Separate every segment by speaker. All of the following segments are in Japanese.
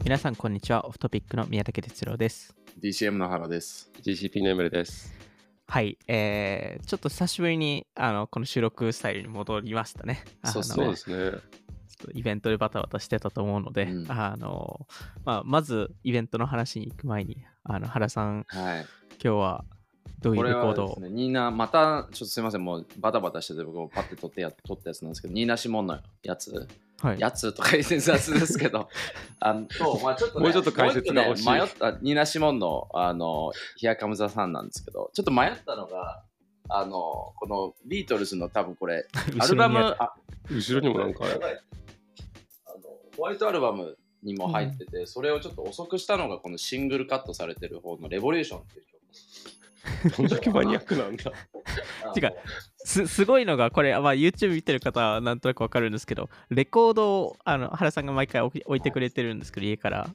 Speaker 1: 皆さんこんにちは。オフトピックの宮武哲郎です。
Speaker 2: DCM の原です。
Speaker 3: GCP のエムレです。
Speaker 1: はい、ちょっと久しぶりにこの収録スタイルに戻りましたね。
Speaker 3: そうですね。
Speaker 1: ちょっとイベントでバタバタしてたと思うので、まずイベントの話に行く前に原さん、
Speaker 2: はい、
Speaker 1: 今日はどういうレコードを？
Speaker 2: これはですね、ニーナ、またちょっとすいません、もうバタバタしてて僕もパッて撮ったやつなんですけど、ニーナ・シモンのやつ、
Speaker 1: はい、
Speaker 2: やつとか言って雑ですけどちょっと、ね、
Speaker 3: もうちょっと解説が欲しい。
Speaker 2: 迷ったニーナ・シモンのヒアカムザさんなんですけど、ちょっと迷ったのがこのビートルズの多分これアルバム
Speaker 3: 後ろにもなんか
Speaker 2: ホワイトアルバムにも入ってて、それをちょっと遅くしたのがこのシングルカットされてる方のレボリューションっていう曲。
Speaker 3: どんだけマニアックなんだ。
Speaker 1: 違う、すごいのがこれ、YouTube 見てる方はなんとなくわかるんですけど、レコードを原さんが毎回置いてくれてるんですけど、家から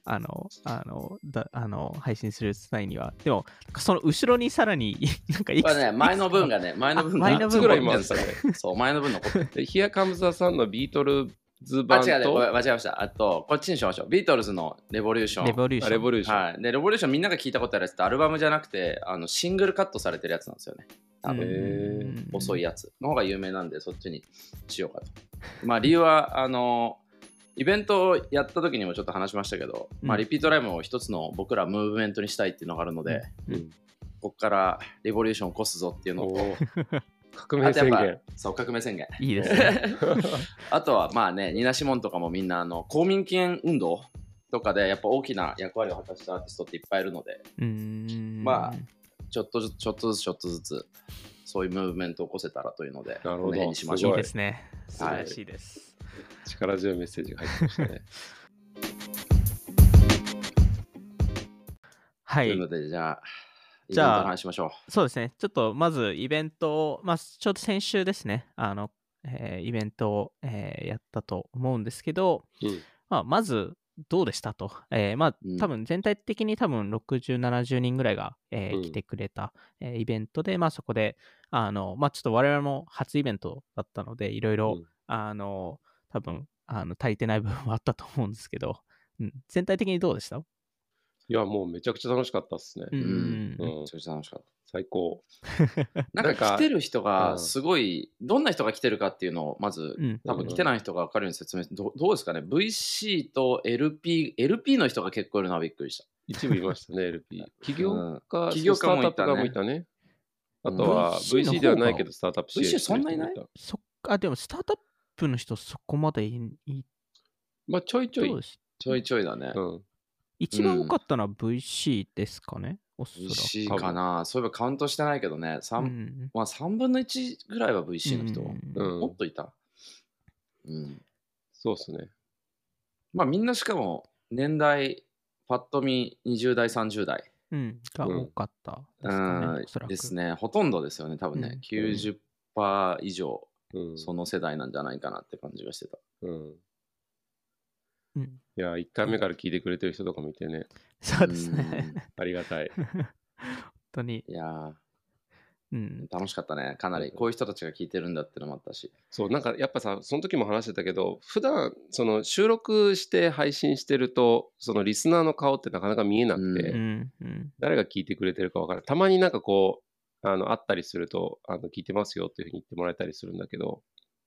Speaker 1: 配信する際には。でもその後ろにさらになんか
Speaker 2: 前の分が
Speaker 3: 3つぐらい回すからね。
Speaker 2: そう、前の分残って
Speaker 3: る。ヒアカムザさんのビートルズ版と
Speaker 2: 間違えました。こっちにしましょう。ビートルズのレボリューション。
Speaker 1: レボリューション。
Speaker 2: はい。で、レボリューションみんなが聞いたことあるやつってアルバムじゃなくてシングルカットされてるやつなんですよね。遅いやつの方が有名なんでそっちにしようかと。理由はイベントをやった時にもちょっと話しましたけど、リピートライブを一つの僕らムーブメントにしたいっていうのがあるので、ここからレボリューションを起こすぞっていうのを
Speaker 3: 革命宣言。
Speaker 2: そう、革命宣言。
Speaker 1: いいですね。
Speaker 2: あとはニーナ・シモンとかもみんな公民権運動とかでやっぱ大きな役割を果たしたアーティストっていっぱいいるので、ちょっとずつそういうムーブメントを起こせたらというので、
Speaker 3: この
Speaker 2: 辺にしましょう。
Speaker 1: いいですね。素晴らしいです。
Speaker 3: 力強いメッセージが入ってましたね。
Speaker 1: はい。
Speaker 2: というのでじゃあイベントの話しましょう。
Speaker 1: そうですね。ちょっとまずイベントを、ちょうど先週ですね、イベントを、やったと思うんですけど、まずどうでしたと。多分全体的に60、70人ぐらいが、来てくれた、イベントで、そこで、ちょっと我々も初イベントだったので、いろいろ、多分足りてない部分はあったと思うんですけど、全体的にどうでした？
Speaker 3: いや、もうめちゃくちゃ楽しかったっすね。
Speaker 2: めちゃくちゃ楽しかった。
Speaker 3: 最高。
Speaker 2: なんか来てる人がすごい、どんな人が来てるかっていうのをまず、多分来てない人が分かるように説明して、どうですかね。VC と LP の人が結構いるのはびっくりした。
Speaker 3: 一部いましたね、LP。起業家もいたね。あとは VC ではないけどスタートアップ
Speaker 2: VC そんなにない？
Speaker 1: でもスタートアップの人そこまでち
Speaker 3: ょいちょい
Speaker 2: だね。
Speaker 1: 一番多かったのは VC ですかね。
Speaker 2: VC かな。そういえばカウントしてないけどね。3分の1ぐらいは VC の人。もっといた。
Speaker 3: そうっすね。
Speaker 2: みんなしかも年代パッと見20代30代
Speaker 1: が多かった
Speaker 2: ですね。ほとんどですよね。多分ね、90% 以上その世代なんじゃないかなって感じがしてた。
Speaker 3: いや、1回目から聞いてくれてる人とかもいてね。
Speaker 1: そうですね。
Speaker 3: ありがたい。
Speaker 1: 本当に。
Speaker 2: いや楽しかったね。かなりこういう人たちが聞いてるんだってのもあったし。
Speaker 3: そう、なんかやっぱさ、その時も話してたけど、普段その収録して配信してると、そのリスナーの顔ってなかなか見えなくて、誰が聞いてくれてるか分からない。たまになんかこう会ったりすると聞いてますよっていうふうに言ってもらえたりするんだけど、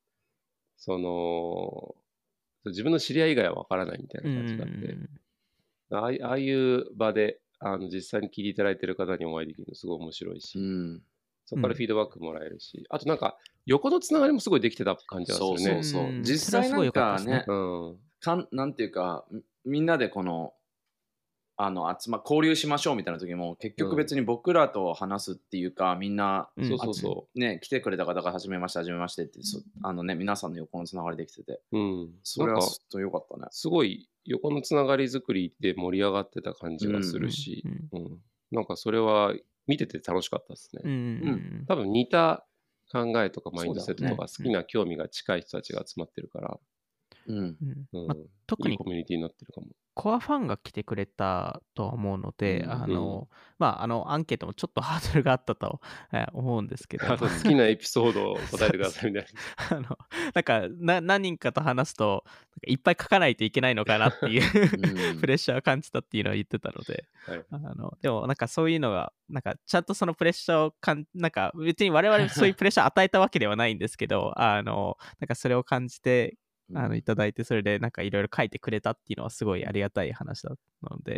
Speaker 3: 自分の知り合い以外は分からないみたいな感じがあって、ああいう場で実際に聞いていただいてる方にお会いできるのすごい面白いし、そこからフィードバックもらえるし、あとなんか横のつながりもすごいできてた感じがするね。
Speaker 2: そう実際なんかね、なんていうかみんなでこの交流しましょうみたいな時も結局別に僕らと話すっていうか、みんな来てくれた方が初めましてって皆さんの横のつながりできてて、それはずっと良かったね。
Speaker 3: すごい横のつながり作りで盛り上がってた感じがするし、なんかそれは見てて楽しかったですね。多分似た考えとかマインドセットとか好きな興味が近い人たちが集まってるから、
Speaker 1: 特に
Speaker 3: いいコミュニティになってるかも。
Speaker 1: コアファンが来てくれたとは思うので、アンケートもちょっとハードルがあったと思うんですけど
Speaker 3: 好きなエピソードを答えてくださいみたい
Speaker 1: なんか何人かと話すといっぱい書かないといけないのかなっていうプレッシャーを感じたっていうのは言ってたので、はい、でもなんかそういうのがなんかちゃんとそのプレッシャーをなんか別に我々そういうプレッシャー与えたわけではないんですけどなんかそれを感じていただいて、それでなんかいろいろ書いてくれたっていうのはすごいありがたい話だったので、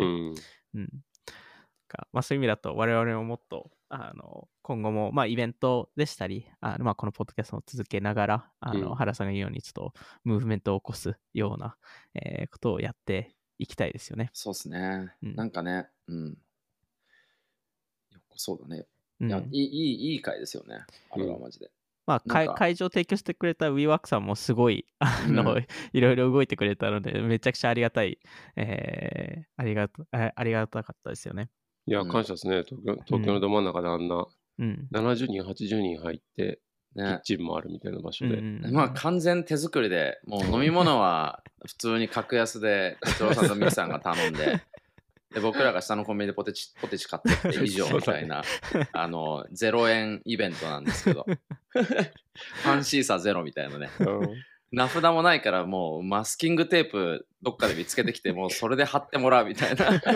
Speaker 1: まあ、そういう意味だと我々ももっと今後もまあイベントでしたりまあこのポッドキャストを続けながら原さんが言うようにちょっとムーブメントを起こすような、ことをやっていきたいですよね。
Speaker 2: そうですね、なんかね、そうだね、いい回ですよね、あれはマジで。
Speaker 1: まあ、会場提供してくれた WeWork さんもすごいいろいろ動いてくれたのでめちゃくちゃありがたい、ありがたかったですよね。
Speaker 3: いや、感謝ですね。東京のど真ん中であんな70人、80人入って、キッチンもあるみたいな場所で。
Speaker 2: まあ、完全手作りで、もう飲み物は普通に格安で、哲郎さんとミキさんが頼んで、で僕らが下のコンビニでポテチ買ってって以上みたいな、0円イベントなんですけど、ファンシーさゼロみたいなね。名札もないからもうマスキングテープどっかで見つけてきてもうそれで貼ってもらうみたいな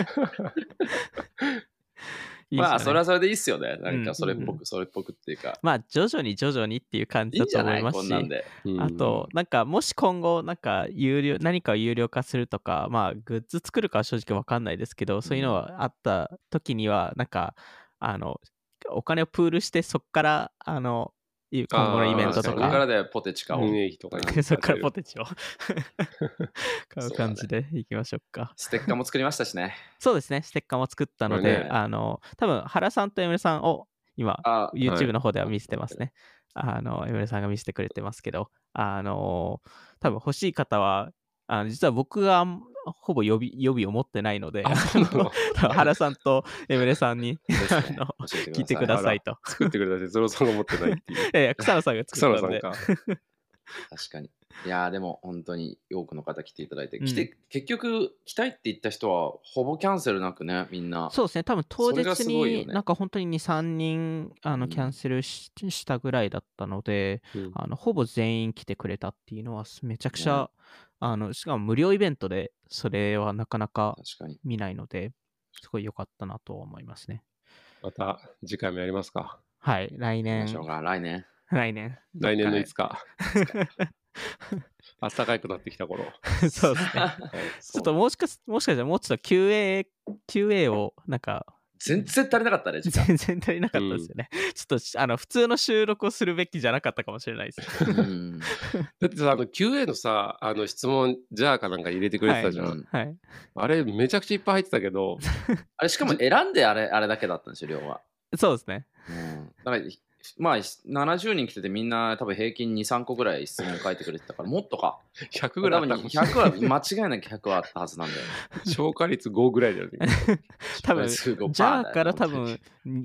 Speaker 2: まあそれはそれでいいっすよね。なんかそれっぽくっていうか、
Speaker 1: まあ徐々にっていう感じだと思いますし、あとなんかもし今後なんか何かを有料化するとか、まあグッズ作るかは正直わかんないですけど、そういうのがあった時にはなんかお金をプールしてそこから今後のイベントとか。そ
Speaker 2: こからでポテチ買おう。
Speaker 1: そこからポテチを買う感じでいきましょうか。
Speaker 2: ステッカーも作りましたしね。
Speaker 1: そうですね、ステッカーも作ったので、多分原さんとエムレさんを今、YouTube の方では見せてますね。エムレさんが見せてくれてますけど、多分欲しい方は、実は僕がほぼ予備を持ってないので、原さんとエムレさんに聞いてくださいと。
Speaker 3: 作ってくれた哲郎さんが持ってないっていう。
Speaker 1: いや草野さんが作ったんで。
Speaker 2: 確かに。いやでも本当に多くの方来ていただいて、結局来たいって言った人はほぼキャンセルなくね、みんな。
Speaker 1: そうですね、多分当日になんか本当に2、3人キャンセルしたぐらいだったので、ほぼ全員来てくれたっていうのはめちゃくちゃ、しかも無料イベントでそれはなかなか見ないので、すごい良かったなと思いますね。
Speaker 3: また次回もやりますか。
Speaker 1: はい、来年
Speaker 3: のいつか。暖かくなってきた頃。
Speaker 1: そうですね。ちょっともしかしたらもうちょっと QA をなんか
Speaker 2: 全然足りなかったね。
Speaker 1: 全然足りなかったですよね。ちょっと普通の収録をするべきじゃなかったかもしれないです。
Speaker 3: だってさ、QA のさ、質問じゃあかなんか入れてくれてたじゃん。
Speaker 1: はい。
Speaker 3: あれめちゃくちゃいっぱい入ってたけど。
Speaker 2: あれしかも選んであれだけだったんですよ、量は。
Speaker 1: そうですね。
Speaker 2: だからまあ70人来ててみんな多分平均2、3個ぐらい質問書いてくれてたからもっとか。
Speaker 3: 100ぐらいあった
Speaker 2: 100は間違いなく100はあったはずなんだよね。
Speaker 3: 消化率5ぐらいだよね。
Speaker 1: 多分じゃあから多分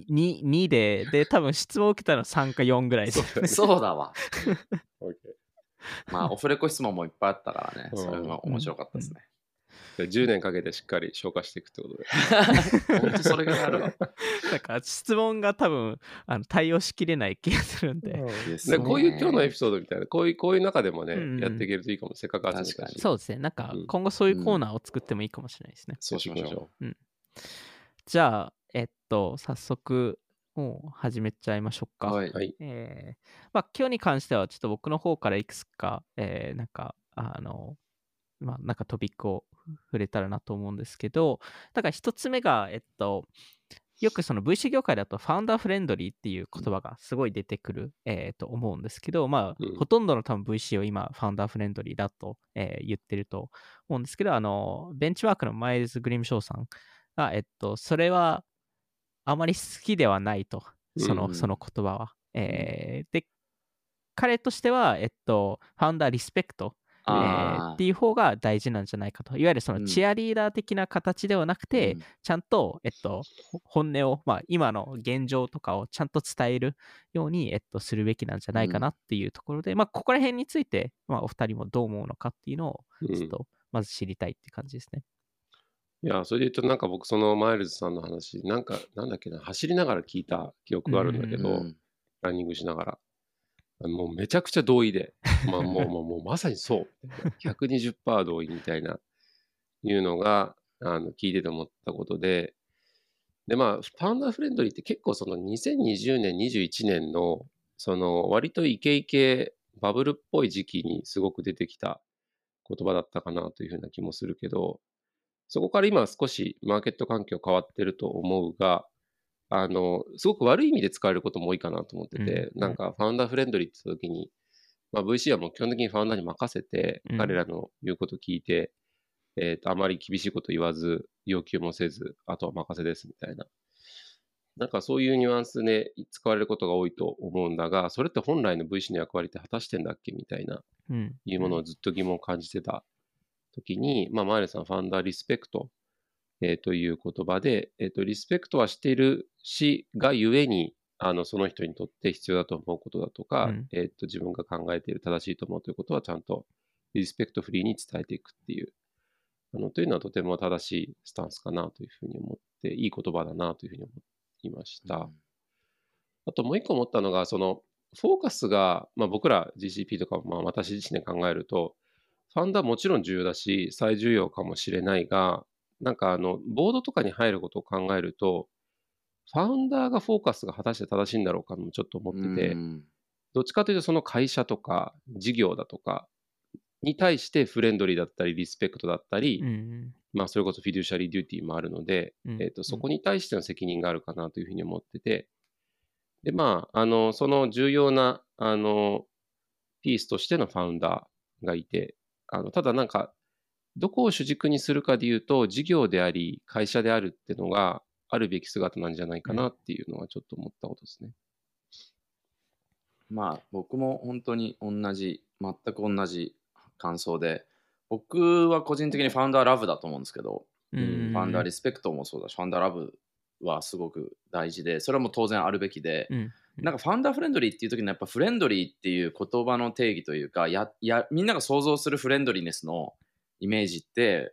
Speaker 1: 2で多分質問を受けたの3か4ぐらいです、
Speaker 2: ね。そうだわ。まあオフレコ質問もいっぱいあったからね。それは面白かったですね。
Speaker 3: 10年かけてしっかり消化していくってことで。
Speaker 2: 本当それがあるわ。
Speaker 1: なんか質問が多分対応しきれない気がするんで。
Speaker 3: こういう今日のエピソードみたいな、こういう中でもね、やっていけるといいかも。せっかく集めたし。
Speaker 1: そうですね。なんか今後そういうコーナーを作ってもいいかもしれないですね。
Speaker 2: そうしましょう。
Speaker 1: じゃあ、早速もう始めちゃいましょうか。
Speaker 3: はい。
Speaker 1: まあ今日に関してはちょっと僕の方からいくつか、なんかなんかトピックを触れたらなと思うんですけど、だから一つ目が、よくその VC 業界だとファウンダーフレンドリーっていう言葉がすごい出てくる、と思うんですけど、まあ、ほとんどの多分 VC を今ファウンダーフレンドリーだと、言ってると思うんですけど、ベンチワークのマイルズ・グリムショーさんが、それはあまり好きではないと、その言葉は。で、彼としては、ファウンダーリスペクト。っていう方が大事なんじゃないかと。いわゆるそのチアリーダー的な形ではなくて、ちゃんと、本音を、まあ、今の現状とかをちゃんと伝えるように、するべきなんじゃないかなっていうところで、まあ、ここら辺について、まあ、お二人もどう思うのかっていうのを、ちょっとまず知りたいっていう感じですね。
Speaker 3: いや、それで言うと、なんか僕、そのマイルズさんの話、なんだっけな、走りながら聞いた記憶があるんだけど、ランニングしながら。 もうめちゃくちゃ同意で、まあもうまさにそう。120% 同意みたいな、いうのが、聞いてて思ったことで、で、まあ、ファウンダーフレンドリーって結構その2020年、21年の、その割とイケイケバブルっぽい時期にすごく出てきた言葉だったかなというふうな気もするけど、そこから今は少しマーケット環境変わってると思うが、すごく悪い意味で使われることも多いかなと思ってて、なんかファウンダーフレンドリーって言った時に、まあ、VC はもう基本的にファウンダーに任せて、彼らの言うことを聞いて、あまり厳しいこと言わず、要求もせず、あとは任せですみたいな。なんかそういうニュアンスで使われることが多いと思うんだが、それって本来の VC の役割って果たしてんだっけみたいな、いうものをずっと疑問を感じてた時に、まあ、マイルさん、ファウンダーリスペクト、という言葉で、リスペクトはしているし、がゆえに、その人にとって必要だと思うことだとか、自分が考えている正しいと思うということはちゃんとリスペクトフリーに伝えていくっていう、というのはとても正しいスタンスかなというふうに思って、いい言葉だなというふうに思いました。あともう一個思ったのが、そのフォーカスが、まあ、僕ら GCP とか、まあ、私自身で考えると、ファウンダーもちろん重要だし、最重要かもしれないが、なんかボードとかに入ることを考えると、ファウンダーがフォーカスが果たして正しいんだろうかもちょっと思ってて、どっちかというとその会社とか事業だとかに対してフレンドリーだったりリスペクトだったり、まあそれこそフィデューシャリーデューティーもあるので、そこに対しての責任があるかなというふうに思ってて、でまあその重要なピースとしてのファウンダーがいて、ただなんかどこを主軸にするかでいうと、事業であり、会社であるっていうのがあるべき姿なんじゃないかなっていうのはちょっと思ったことですね。
Speaker 2: まあ、僕も本当に全く同じ感想で、僕は個人的にファウンダーラブだと思うんですけど、ファウンダーリスペクトもそうだし、ファウンダーラブはすごく大事で、それはもう当然あるべきで、なんかファウンダーフレンドリーっていう時にやっぱフレンドリーっていう言葉の定義というか、みんなが想像するフレンドリーネスのイメージって、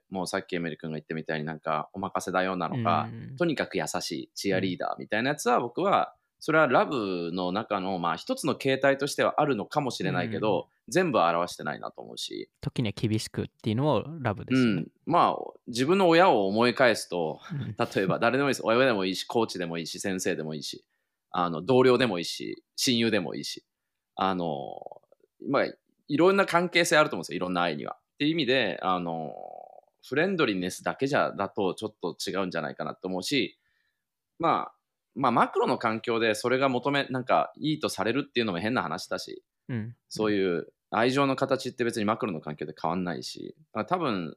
Speaker 2: もうさっきエメリ君が言ったみたいになんかお任せだよなのか、とにかく優しいチアリーダーみたいなやつは僕は、それはラブの中のまあ一つの形態としてはあるのかもしれないけど、全部表してないなと思うし、
Speaker 1: 時には厳しくっていうのもラブですね。
Speaker 2: まあ自分の親を思い返すと、例えば誰でもいいです。親でもいいし、コーチでもいいし、先生でもいいし、同僚でもいいし、親友でもいいし、まあいろんな関係性あると思うんですよ、いろんな愛には。っていう意味で、フレンドリーネスだけだとちょっと違うんじゃないかなと思うし、まあマクロの環境でそれがなんかいいとされるっていうのも変な話だし、そういう愛情の形って別にマクロの環境で変わんないし、多分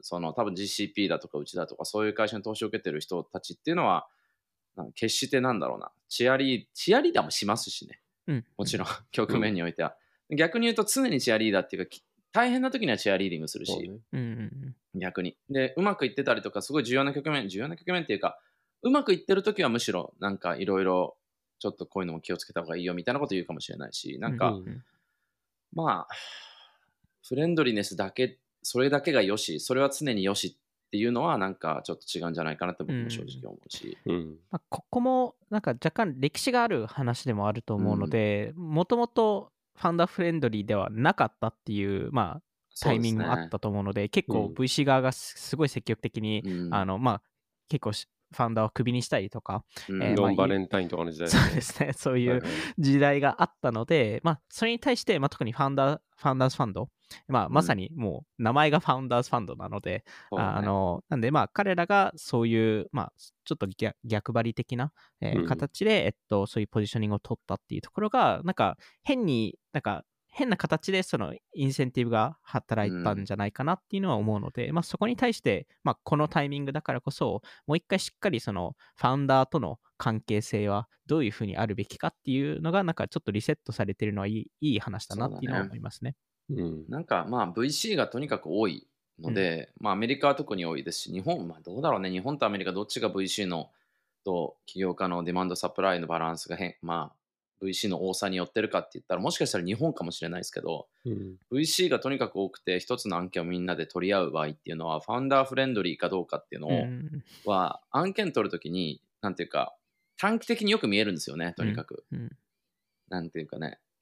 Speaker 2: GCP だとかうちだとかそういう会社に投資を受けてる人たちっていうのは、決してなんだろうな、チアリーダーもしますしね、もちろん局面においては、逆に言うと常にチアリーダーっていうか、大変な時にはチアリーディングするし、逆にでうまくいってたりとか、すごい重要な局面っていうか、うまくいってる時はむしろなんかいろいろちょっとこういうのも気をつけた方がいいよみたいなこと言うかもしれないし、なんか、まあフレンドリーネスだけ、それだけがよし、それは常によしっていうのはなんかちょっと違うんじゃないかなって僕も正直思うし、
Speaker 1: ここもなんか若干歴史がある話でもあると思うので、もともとファウンダーフレンドリーではなかったっていう、まあ、タイミングもあったと思うので、結構 VC 側がすごい積極的に、まあ、結構ファウンダーをクビにしたりとか、
Speaker 3: ノンバレンタインとかの時代
Speaker 1: そうですね、そういう時代があったので、まあ、それに対して、まあ、特にファウンダーズファンド、まあ、まさにもう名前がファウンダーズファンドなので、なんでまあ彼らがそういう、まあ、ちょっと逆張り的な、形で、そういうポジショニングを取ったっていうところが、なんか変な形でそのインセンティブが働いたんじゃないかなっていうのは思うので、まあ、そこに対して、まあ、このタイミングだからこそ、もう一回しっかりそのファウンダーとの関係性はどういうふうにあるべきかっていうのが、なんかちょっとリセットされてるのはいい話だなっていうのは思いますね。
Speaker 2: なんかまあ VC がとにかく多いので、まあアメリカは特に多いですし、日本、まあどうだろうね、日本とアメリカどっちが VC のと起業家のディマンドサプライのバランスがまあ VC の多さによってるかって言ったら、もしかしたら日本かもしれないですけど、VC がとにかく多くて一つの案件をみんなで取り合う場合っていうのは、ファウンダーフレンドリーかどうかっていうのは、案件取るときに、なんていうか、短期的によく見えるんですよね、とにかく。なんていうかね、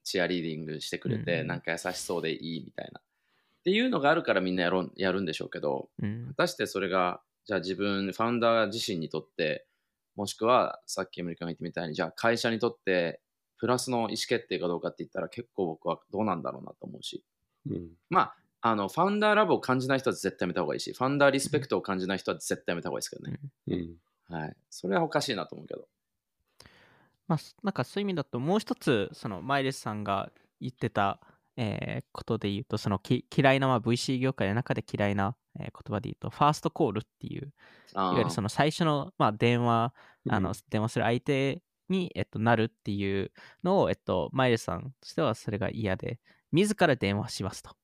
Speaker 2: チアリーディングしてくれて、なんか優しそうでいいみたいなっていうのがあるからみんなやるんでしょうけど、果たしてそれがじゃあファウンダー自身にとって、もしくはさっきアメリカが言ってみたいにじゃあ会社にとってプラスの意思決定かどうかって言ったら結構僕はどうなんだろうなと思うし、まあファウンダーラブを感じない人は絶対やめた方がいいし、ファウンダーリスペクトを感じない人は絶対やめた方がいいですけどね。はい、それはおかしいなと思うけど。
Speaker 1: まあ、なんかそういう意味だともう一つそのマイルスさんが言ってた、ことで言うとその嫌いな、VC 業界の中で嫌いな、言葉で言うとファーストコールっていういわゆるその最初の、電話する相手に、なるっていうのを、マイルさんとしてはそれが嫌で自ら電話しますと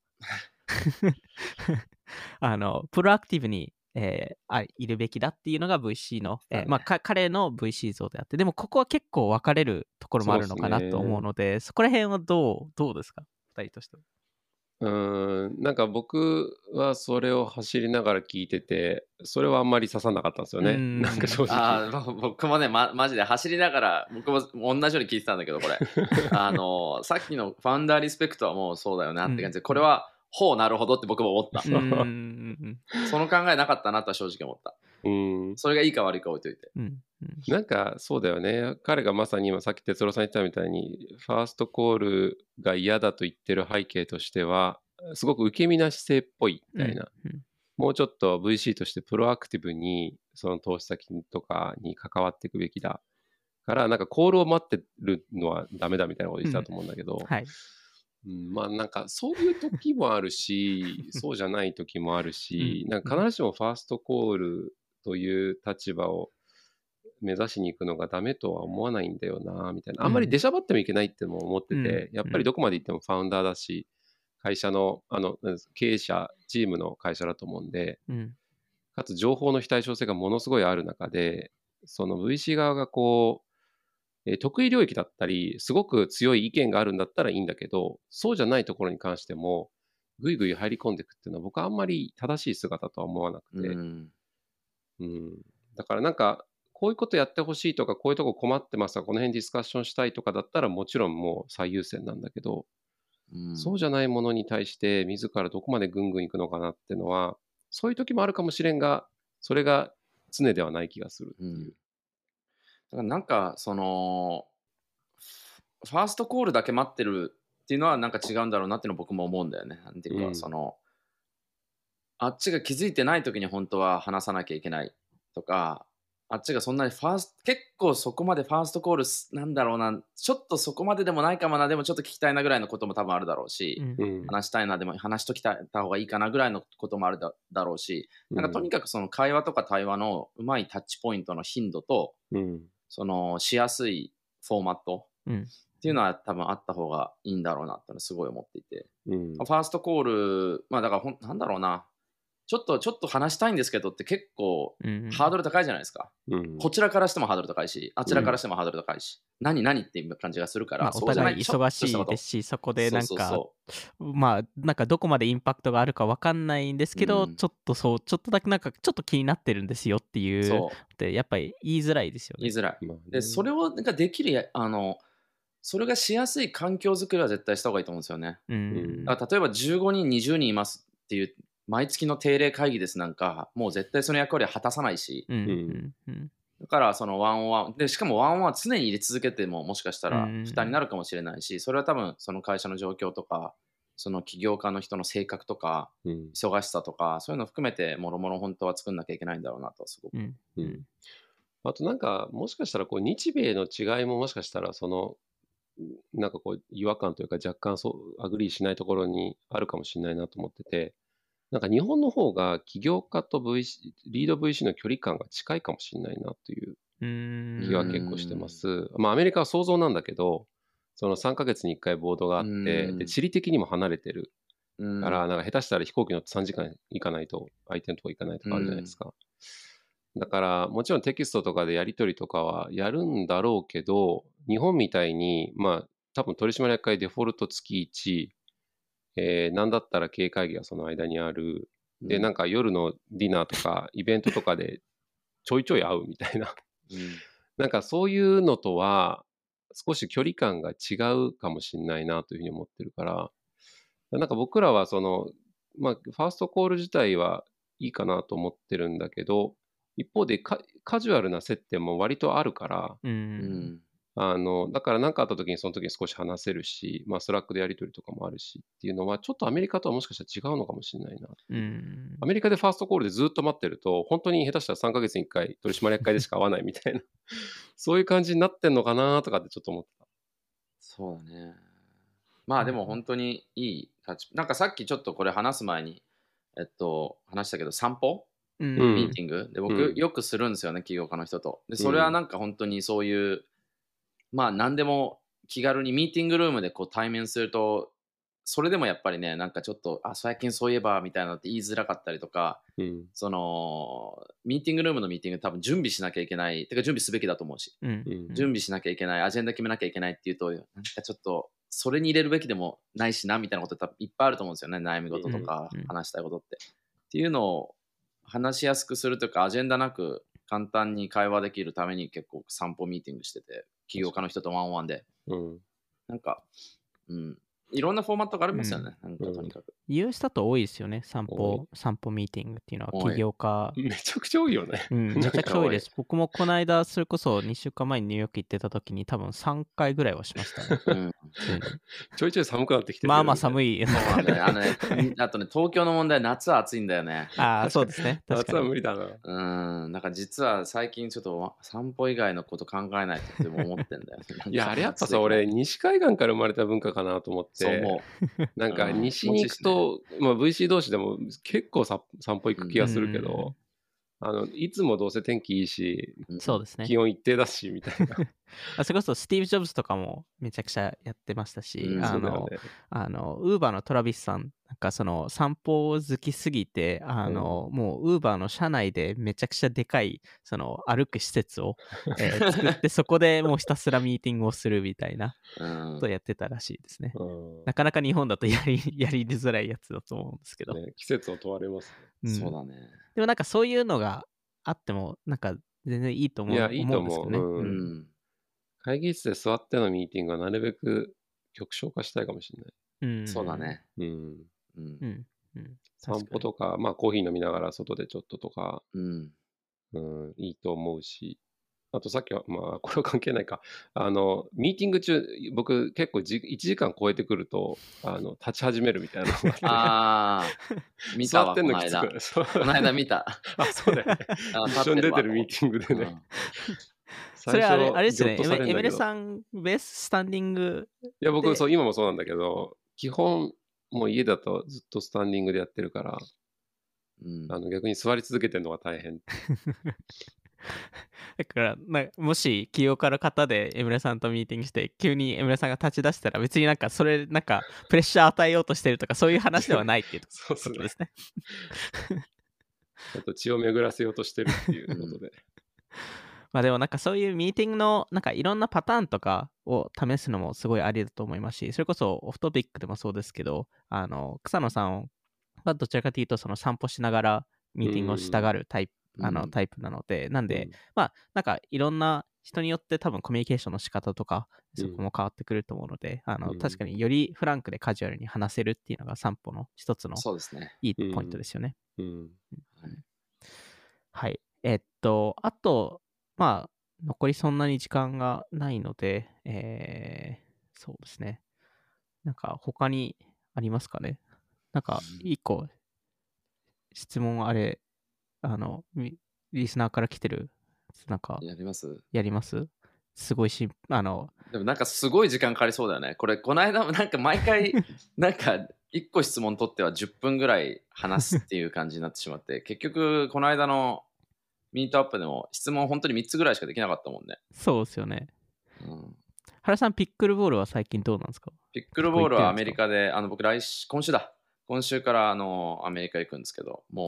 Speaker 1: プロアクティブにいるべきだっていうのが VC の、彼の VC 像であって、でもここは結構分かれるところもあるのかなと思うので、そこら辺はどうですか、2人としては。
Speaker 3: なんか僕はそれを走りながら聞いてて、それはあんまり刺さなかったんですよね。なんか正直。
Speaker 2: 僕もね、マジで走りながら、僕も同じように聞いてたんだけど、これ。さっきのファウンダーリスペクトはもうそうだよなって感じで、これは、ほうなるほどって僕も思った。その考えなかったなとは正直思った。それがいいか悪いか置いといて。
Speaker 3: なんかそうだよね。彼がまさに今さっき哲郎さん言ったみたいにファーストコールが嫌だと言ってる背景としてはすごく受け身な姿勢っぽいみたいな、もうちょっと VC としてプロアクティブにその投資先とかに関わっていくべきだからなんかコールを待ってるのはダメだみたいなこと言ってたと思うんだけど、まあなんかそういう時もあるしそうじゃない時もあるし、なんか必ずしもファーストコールという立場を目指しに行くのがダメとは思わないんだよなみたいな、あんまり出しゃばってもいけないっても思ってて、やっぱりどこまで行ってもファウンダーだし会社の経営者チームの会社だと思うんで、かつ情報の非対称性がものすごいある中でその VC 側がこう得意領域だったりすごく強い意見があるんだったらいいんだけど、そうじゃないところに関してもぐいぐい入り込んでいくっていうのは僕はあんまり正しい姿とは思わなくて、だからなんかこういうことやってほしいとかこういうとこ困ってますとかこの辺ディスカッションしたいとかだったらもちろんもう最優先なんだけど、そうじゃないものに対して自らどこまでぐんぐんいくのかなっていうのはそういう時もあるかもしれんがそれが常ではない気がするっていう。
Speaker 2: だからなんかそのファーストコールだけ待ってるっていうのはなんか違うんだろうなっていうのは僕も思うんだよね。なんていうか、そのあっちが気づいてない時に本当は話さなきゃいけないとか、あっちがそんなに結構そこまでファーストコールなんだろうな、ちょっとそこまででもないかもな、でもちょっと聞きたいなぐらいのことも多分あるだろうし、話したいな、でも話しときた方がいいかなぐらいのこともあるだろうし、なんかとにかくその会話とか対話のうまいタッチポイントの頻度と、そのしやすいフォーマットっていうのは多分あった方がいいんだろうなってすごい思っていて、ファーストコール、まあだからなんだろうな、ちょっと話したいんですけどって結構ハードル高いじゃないですか。こちらからしてもハードル高いし、あちらからしてもハードル高いし、何っていう感じがするから、
Speaker 1: お互い忙しいですし、そこでなんか、なんかどこまでインパクトがあるか分かんないんですけど、ちょっとだけなんかちょっと気になってるんですよっていうってやっぱり言いづらいですよね。
Speaker 2: 言いづらい。で、それをなんかできるそれがしやすい環境づくりは絶対した方がいいと思うんですよね。だから例えば15人20人いますっていう毎月の定例会議ですなんかもう絶対その役割は果たさないし、だからそのワンオンワンで、しかもワンオンワン常に入れ続けてももしかしたら負担になるかもしれないし、それは多分その会社の状況とかその起業家の人の性格とか、忙しさとかそういうのを含めてもろもろ本当は作んなきゃいけないんだろうなとすごく、
Speaker 3: あとなんかもしかしたらこう日米の違いももしかしたらそのなんかこう違和感というか若干アグリーしないところにあるかもしれないなと思ってて、なんか日本の方が起業家とリード VC の距離感が近いかもしれないなという気は結構してます。まあアメリカは想像なんだけど、その3ヶ月に1回ボードがあって、で地理的にも離れてるから、なんか下手したら飛行機乗って3時間行かないと相手のとこ行かないとかあるじゃないですか。だからもちろんテキストとかでやり取りとかはやるんだろうけど、日本みたいにまあ多分取締役会デフォルト月1、なんだったら経営会議がその間にある。で、なんか夜のディナーとかイベントとかでちょいちょい会うみたいな。なんかそういうのとは少し距離感が違うかもしれないなというふうに思ってるから、なんか僕らはその、まあ、ファーストコール自体はいいかなと思ってるんだけど、一方でカジュアルな接点も割とあるから、だから何かあった時にその時に少し話せるし、まあ、スラックでやり取りとかもあるしっていうのは、ちょっとアメリカとはもしかしたら違うのかもしれないな。アメリカでファーストコールでずっと待ってると、本当に下手したら3ヶ月に1回取締役会でしか会わないみたいな、そういう感じになってんのかなとかってちょっと思ってた。
Speaker 2: そうだね。まあでも本当にいいなんかさっきちょっとこれ話す前に、話したけど、散歩、ミーティングで僕よくするんですよね、起業家の人と。で、それはなんか本当にそういう、まあ何でも気軽にミーティングルームでこう対面すると、それでもやっぱりね、なんかちょっと、最近そういえばみたいなのって言いづらかったりとか、そのミーティングルームのミーティング多分準備しなきゃいけない、てか準備すべきだと思うし、準備しなきゃいけない、アジェンダ決めなきゃいけないっていうと、なんかちょっとそれに入れるべきでもないしなみたいなこと多分いっぱいあると思うんですよね、悩み事とか話したいことって。っていうのを話しやすくするというか、アジェンダなく簡単に会話できるために結構散歩ミーティングしてて、起業家の人とワンオンワンで、なんか、いろんなフォーマットがありますよね、なんかとにかく。
Speaker 1: US だと多いですよね、散歩ミーティングっていうのは、起業家。
Speaker 3: めちゃくちゃ多いよね。
Speaker 1: めちゃくちゃ多いです。僕もこの間、それこそ2週間前にニューヨーク行ってた時に多分3回ぐらいはしましたね。
Speaker 3: ちょいちょい寒くなってきてる。
Speaker 1: まあまあ寒い。
Speaker 2: そうなんだよ。あとね、東京の問題、夏は暑いんだよね。
Speaker 1: そうですね。
Speaker 3: 夏は無理だな。
Speaker 2: なんか実は最近ちょっと散歩以外のこと考えないとって思ってんだよ。
Speaker 3: いや、あれやっぱさ、俺、西海岸から生まれた文化かなと思って。
Speaker 2: そう思う。
Speaker 3: なんか西に行くと、まあ、VC 同士でも結構散歩行く気がするけど、いつもどうせ天気いいし、
Speaker 1: そうですね、
Speaker 3: 気温一定だしみたいな。
Speaker 1: それこそスティーブ・ジョブズとかもめちゃくちゃやってましたし、ウーバーのトラビスさん、なんかその散歩好きすぎて、もうウーバーの社内でめちゃくちゃでかいその歩く施設を、作ってそこでもうひたすらミーティングをするみたいなことをやってたらしいですね。なかなか日本だとやりづらいやつだと思うんですけど、
Speaker 3: 季節を問われます
Speaker 2: ね。そうだね。
Speaker 1: でもなんかそういうのがあってもなんか全然いいと思うんですけどね。
Speaker 3: 会議室で座ってのミーティングはなるべく極小化したいかもしれない。
Speaker 2: そうだね。
Speaker 3: 散歩とか、まあコーヒー飲みながら外でちょっととか、いいと思うし、あとさっきは、まあこれは関係ないか、ミーティング中、僕結構1時間超えてくると、立ち始めるみたいなのがあって。
Speaker 2: 見たわ、
Speaker 3: この間。
Speaker 2: この間見た。
Speaker 3: そうだよね。一緒に出てるミーティングでね。
Speaker 1: それあれですね、エメレさんベーススタンディング。
Speaker 3: いや、僕今もそうなんだけど、基本もう家だとずっとスタンディングでやってるから、逆に座り続けてるのが大変。
Speaker 1: だからもし起業家の方でエムレさんとミーティングして急にエムレさんが立ち出したら別になんかそれなんかプレッシャー与えようとしてるとかそういう話ではないっていうことですね。
Speaker 3: あと血を巡らせようとしてるっていうことで。
Speaker 1: まあでもなんかそういうミーティングのなんかいろんなパターンとかを試すのもすごいありだと思いますし、それこそオフトピックでもそうですけど、草野さんはどちらかというとその散歩しながらミーティングをしたがるタイプなので、なんで、まあなんかいろんな人によって多分コミュニケーションの仕方とかそこも変わってくると思うので、確かによりフランクでカジュアルに話せるっていうのが散歩の一つのいいポイントですよね。はい。あと、まあ、残りそんなに時間がないので、そうですね。なんか他にありますかね。なんか一個質問リスナーから来てる、なんか
Speaker 2: やります
Speaker 1: すごいで
Speaker 2: もなんかすごい時間かかりそうだよね。この間もなんか毎回なんか1個質問取っては10分ぐらい話すっていう感じになってしまって結局この間のミートアップでも質問本当に3つぐらいしかできなかったもんね。
Speaker 1: そうですよね。原さん、ピックルボールは最近どうなんですか？
Speaker 2: ピックルボールはアメリカで、僕今週からアメリカ行くんですけど、もう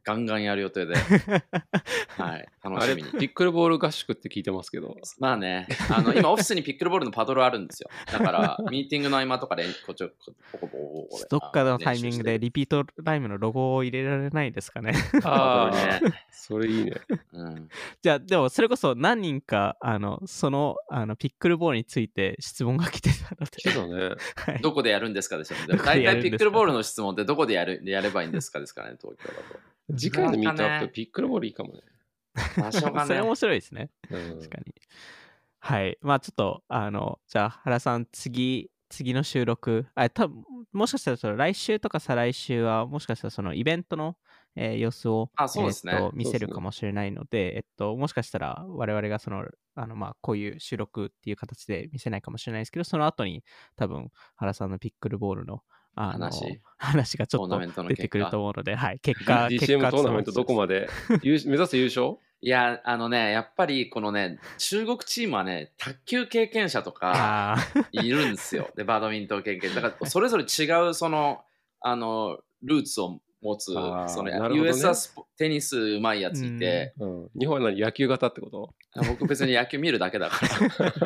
Speaker 2: ガンガンやる予定で、はい、楽
Speaker 3: あれ、
Speaker 2: しみに。
Speaker 3: ピックルボール合宿って聞いてますけど。
Speaker 2: まあね、今オフィスにピックルボールのパドルあるんですよ。だから、ミーティングの合間とかで、ポコポコ
Speaker 1: どっかのタイミングでリピートライムのロゴを入れられないですかね。
Speaker 3: ああ、それいいね。
Speaker 2: うん、
Speaker 1: じゃあ、でもそれこそ何人か、その、ピックルボールについて質問が来てたので。
Speaker 3: 来てたね。
Speaker 1: はい、
Speaker 2: どこでやるんですかですよね。大体ピックルボールの質問ってどこでやればいいんですかですからね、東京だと。
Speaker 3: 次回のミートアップ、ピックルボールいいかもね。
Speaker 1: それ面白いですね。
Speaker 3: うん、
Speaker 1: 確かに。はい。まあちょっと、じゃあ原さん、次の収録、多分もしかしたらその来週とか再来週は、もしかしたらそのイベントの、様子を、
Speaker 2: そうですね、
Speaker 1: 見せるかもしれないので、もしかしたら我々がその、まあこういう収録っていう形で見せないかもしれないですけど、その後に多分原さんのピックルボールの話がちょっと出てくると思うので、はい、結果
Speaker 3: DCM トーナメントどこまで目指す優勝？
Speaker 2: いや、やっぱりこのね、中国チームはね、卓球経験者とかいるんですよ。で、バドミントン経験。だから、それぞれ違う、その、ルーツを持つ、その、ね、US テニスうまいやついて、
Speaker 3: 日本は何、野球型ってこと？
Speaker 2: 僕別に野球見るだけだから。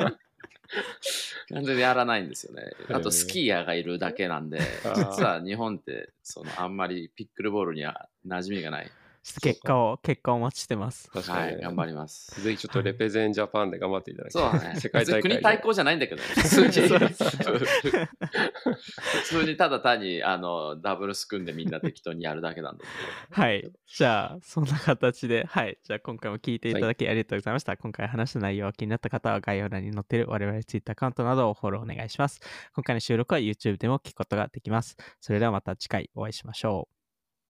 Speaker 2: 完全にやらないんですよね。あとスキーヤーがいるだけなんで、実は日本ってあんまりピックルボールには馴染みがない。
Speaker 1: 結果をお待ちしてます。
Speaker 2: 確かに、はい、頑張ります。
Speaker 3: ぜひちょっとレペゼンジャパンで頑張っていただきたい。
Speaker 2: そうだね。
Speaker 3: 世界大会
Speaker 2: 国対抗じゃないんだけど、ね、普通にただ単にダブルス組んでみんな適当にやるだけなんだけ
Speaker 1: ど。はい。じゃあ、そんな形で、はい。じゃあ、今回も聞いていただきありがとうございました。はい、今回話した内容が気になった方は概要欄に載っている我々 Twitter アカウントなどをフォローお願いします。今回の収録は YouTube でも聞くことができます。それではまた次回お会いしましょう。